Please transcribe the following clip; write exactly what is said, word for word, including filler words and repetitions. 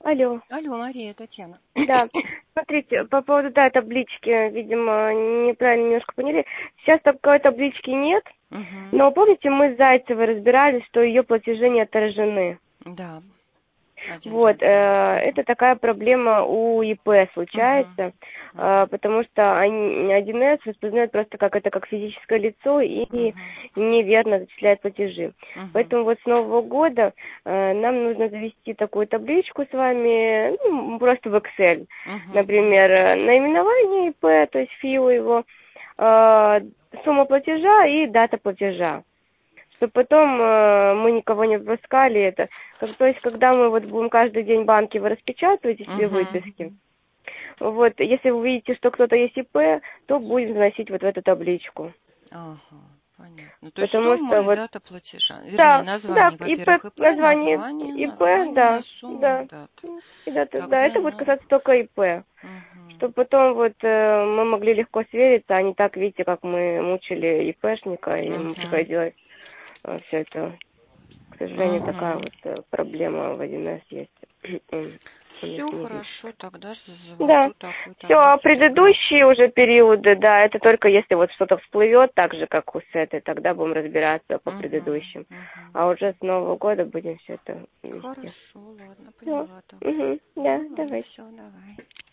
Алло. Алло, Мария, Татьяна. Да, смотрите, по поводу, да, таблички, видимо, неправильно немножко поняли. Сейчас такой таблички нет, Угу. но помните, мы с Зайцевой разбирались, что ее платежи не отражены. Да. Один, Вот, два, э, это такая проблема у ИП случается, Угу. э, потому что они, один эс распознает просто как это как физическое лицо и Угу. неверно зачисляет платежи. Угу. Поэтому вот с Нового года э, нам нужно завести такую табличку с вами, ну, просто в Excel. Угу. Например, э, наименование ИП, то есть ФИО его, э, сумма платежа и дата платежа. Чтобы потом э, мы никого не пропускали это. Как, то есть, когда мы вот будем каждый день банки вы распечатываете себе Угу. выписки, вот, если вы увидите, что кто-то есть ИП, то будем заносить вот в эту табличку. Ага, понятно. То есть Потому сумма что и вот, дата платежа. Вернее, да, да, название, ИП, во-первых, ИП, название название, ИП, название, да, сумма и да, дата. и дата, да, Тогда, это будет ну, касаться только ИП. угу. Чтобы потом вот э, мы могли легко свериться, а не так, видите, как мы мучили ИПшника, и ему Угу. приходилось э, все это. К сожалению, Угу. такая вот э, проблема в один эс есть. Он у Все них не видит. хорошо, тогда же Да. завожу такую Все, а таблицу для предыдущие графика. уже периоды, да, это только если вот что-то всплывет, так же, как у Сеты, тогда будем разбираться по Угу. предыдущим. Угу. А уже с Нового года будем все это вести. Хорошо, ладно, Все. поняла тогда. Угу. Да, Ну ладно, давайте. все, давай.